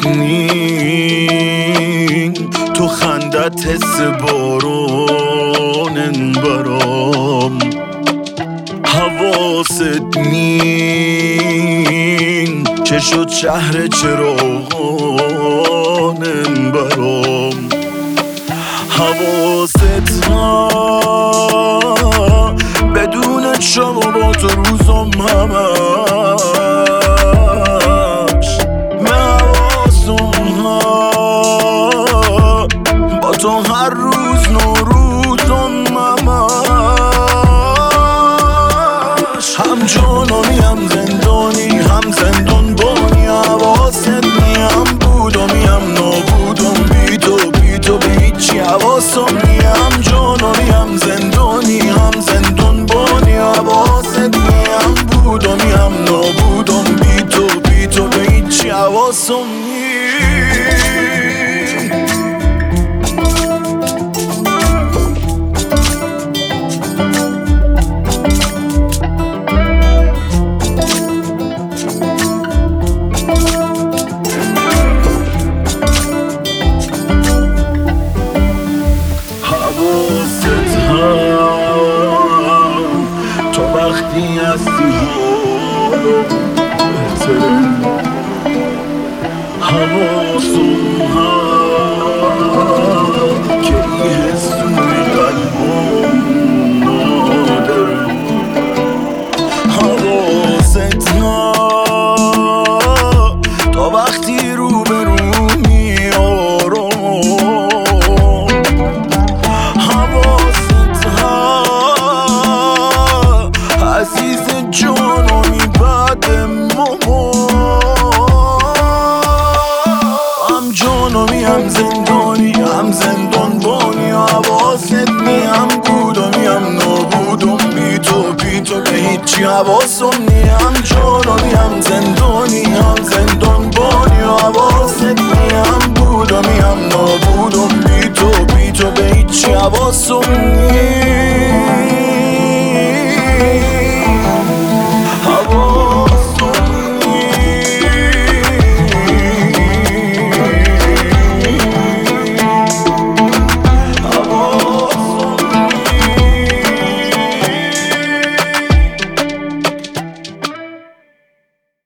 نی تو خندت حس بارونن برام حواست نی چه شد شهر چراغانن برام حواست ها بدون شب و با تو روزم همش من حواسم ها با تو هر روز نوروزم همش هم جانمی هم زندانی هم زندان بانی حواست نی هم بودمی هم نابودم بی تو به هیچی حواسم نی هم جانمی هم زندانی هم زندان بانی حواست نی هم بودمی هم نابودم بی تو به هیچی حواسم نی تو وقتی هستی حالم بهتره حواسم هم که این حس توی قلبم نادره حواست ها تو وقتی رو به رو عزیز جانمی بعد هم جانمی هم زندانی هم زندان بانی حواست نی هم بودمی هم نابودم بی تو به هیچی حواسم نی هم جانمی هم زندانی هم زندان بانی حواست نی هم بودمی هم نابودم بی تو به هیچی حواسم نی